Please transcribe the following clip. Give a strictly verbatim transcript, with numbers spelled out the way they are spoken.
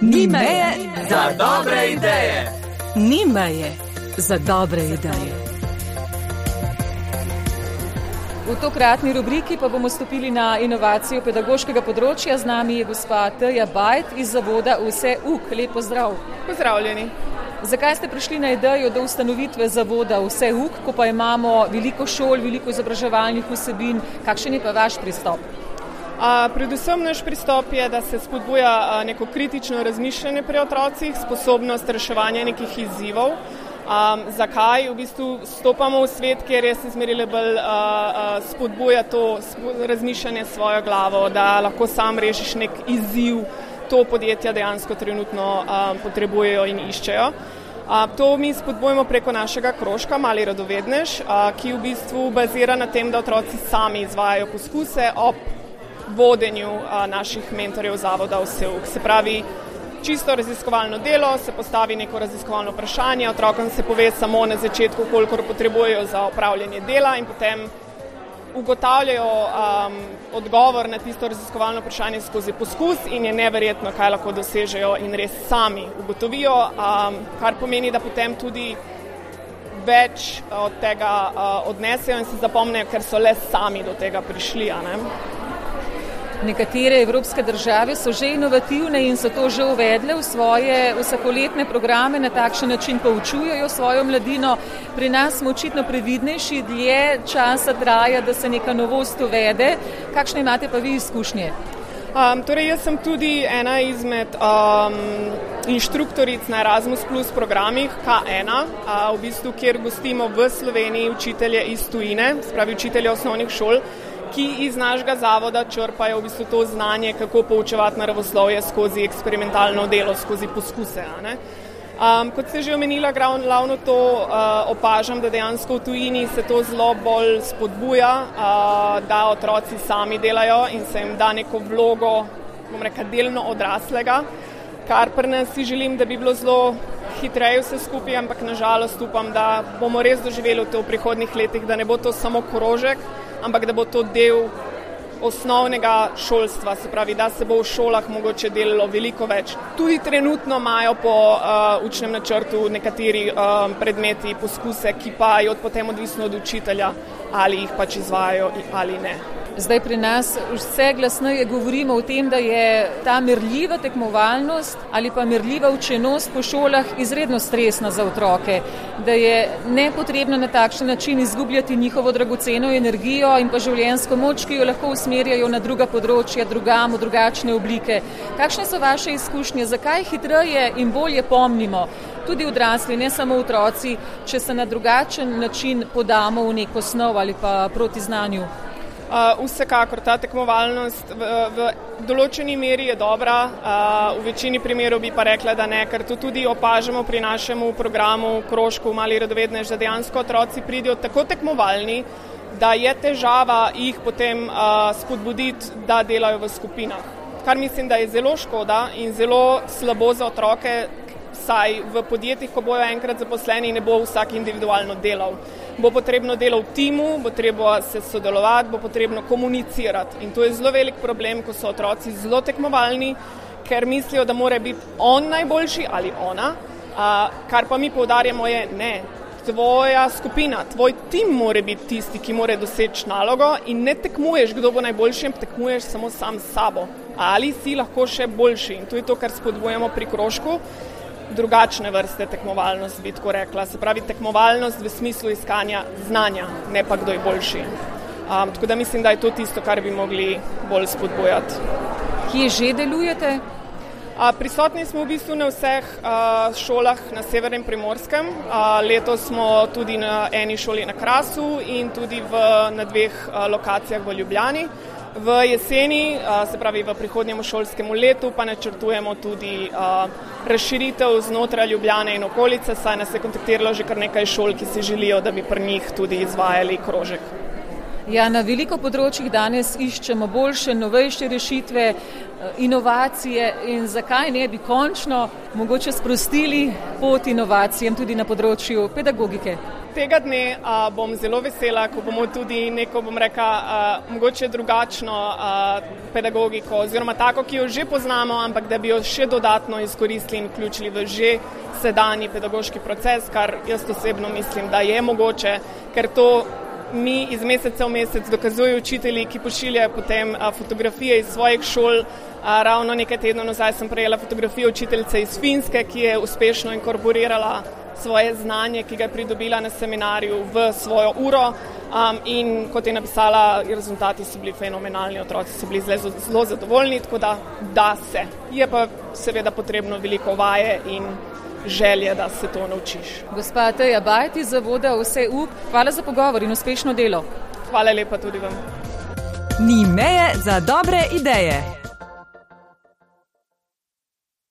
Ni meje za dobre ideje. Ni meje za dobre ideje. V tokratni rubriki pa bomo stopili na inovacijo pedagoškega področja. Z nami je gospa Teja Bajt iz zavoda Vseuk. Lep pozdrav. Pozdravljeni. Zakaj ste prišli na idejo do ustanovitve zavoda Vseuk, ko pa imamo veliko šol, veliko izobraževalnih vsebin? Kakšen je pa vaš pristop? A, predvsem naš pristop je, da se spodbuja a, neko kritično razmišljanje pri otrocih, sposobnost reševanja nekih izzivov. Um, zakaj? V bistvu stopamo v svet, kjer je se zmerili bolj uh, uh, spodbuja to spo, razmišljanje svojo glavo, da lahko sam rešiš nek izziv, to podjetja dejansko trenutno uh, potrebujejo in iščejo. Uh, to mi spodbujamo preko našega krožka Mali radovednež, uh, ki v bistvu bazira na tem, da otroci sami izvajajo poskuse ob vodenju uh, naših mentorjev zavoda Vseuk. Se pravi, čisto raziskovalno delo, se postavi neko raziskovalno vprašanje, otrokom se pove samo na začetku, kolikor potrebujejo za opravljanje dela in potem ugotavljajo um, odgovor na tisto raziskovalno vprašanje skozi poskus in je neverjetno, kaj lahko dosežejo in res sami ugotovijo, um, kar pomeni, da potem tudi več od tega uh, odnesejo in se zapomnejo, ker so le sami do tega prišli, a ne? Nekatere evropske države so že inovativne in so to že uvedle v svoje vsakoletne programe, na takšen način poučujejo svojo mladino. Pri nas smo očitno previdnejši, dlje časa traja, da se neka novost uvede. Kakšne imate pa vi izkušnje? Um, torej, jaz sem tudi ena izmed um, inštruktoric na Erasmus plus programih K ena, uh, v bistvu, kjer gostimo v Sloveniji učitelje iz tujine, spravi učitelje osnovnih šol, ki iz našega zavoda črpajo v bistvu to znanje, kako poučevati naravoslovje skozi eksperimentalno delo, skozi poskuse. A ne? Um, kot ste že omenila, glavno to uh, opažam, da dejansko v tujini se to zelo bolj spodbuja, uh, da otroci sami delajo in se jim da neko vlogo, bom rekla, delno odraslega, kar pri nas si želim, da bi bilo zelo hitreje vse skupaj, ampak nažalost upam, da bomo res doživeli v to v prihodnjih letih, da ne bo to samo krožek, ampak da bo to del osnovnega šolstva, se pravi, da se bo v šolah mogoče delalo veliko več. Tudi trenutno imajo po uh, učnem načrtu nekateri uh, predmeti, poskuse, ki pa je potem odvisno od učitelja, ali jih pač izvajajo ali ne. Zdaj pri nas vse glasneje govorimo o tem, da je ta merljiva tekmovalnost ali pa merljiva učenost po šolah izredno stresna za otroke, da je nepotrebno na takšen način izgubljati njihovo dragoceno energijo in pa življenjsko moč, ki jo lahko usmerjajo na druga področja, drugam, v drugačne oblike. Kakšne so vaše izkušnje, zakaj hitreje in bolje pomnimo, tudi odrasli, ne samo otroci, če se na drugačen način podamo v neko snov ali pa proti znanju? Uh, vsekakor, ta tekmovalnost v, v določeni meri je dobra, uh, v večini primerov bi pa rekla, da ne, ker to tudi opažamo pri našemu programu krožku Mali radovednež, da dejansko otroci pridejo tako tekmovalni, da je težava jih potem uh, spodbuditi, da delajo v skupinah. Kar mislim, da je zelo škoda in zelo slabo za otroke, saj v podjetjih, ko bojo enkrat zaposleni, ne bo vsak individualno delal. Bo potrebno delo v timu, bo treba se sodelovati, bo potrebno komunicirati. In to je zelo velik problem, ko so otroci zelo tekmovalni, ker mislijo, da mora biti on najboljši ali ona, a, kar pa mi poudarjamo je ne. Tvoja skupina, tvoj tim mora biti tisti, ki mora doseči nalogo in ne tekmuješ, kdo bo najboljši, tekmuješ samo sam s sabo. Ali si lahko še boljši. In to je to, kar spodbujamo pri krožku. Drugačne vrste tekmovalnost, bi tako rekla. Se pravi, tekmovalnost v smislu iskanja znanja, ne pa kdo je boljši. Um, tako da mislim, da je to tisto, kar bi mogli bolj spodbujati. Kje že delujete? Uh, prisotni smo v bistvu na vseh uh, šolah na Severnem Primorskem. Uh, letos smo tudi na eni šoli na Krasu in tudi v, na dveh uh, lokacijah v Ljubljani. V jeseni, se pravi v prihodnjem šolskem letu, pa načrtujemo tudi uh, razširitev znotraj Ljubljane in okolice, saj nas je kontaktiralo že kar nekaj šol, ki si želijo, da bi pri njih tudi izvajali krožek. Ja, na veliko področjih danes iščemo boljše, novejše rešitve, inovacije in zakaj ne bi končno mogoče sprostili pot inovacijam tudi na področju pedagogike. tega dne a, bom zelo vesela, ko bomo tudi neko, bom rekla, a, mogoče drugačno a, pedagogiko oziroma tako, ki jo že poznamo, ampak da bi jo še dodatno izkoristili in vključili v že sedanji pedagoški proces, kar jaz osebno mislim, da je mogoče, ker to mi iz meseca v mesec dokazujejo učitelji, ki pošiljajo potem a, fotografije iz svojih šol. A, ravno nekaj tednov nazaj sem prejela fotografijo učiteljice iz Finske, ki je uspešno inkorporirala svoje znanje, ki ga je pridobila na seminarju, v svojo uro um, in kot je napisala, rezultati so bili fenomenalni, otroci so bili zelo, zelo zadovoljni, tako da da se. Je pa seveda potrebno veliko vaje in želje, da se to naučiš. Gospa Teja Bajt iz Zavoda Vse up, hvala za pogovor in uspešno delo. Hvala lepa tudi vam. Ni meje za dobre ideje.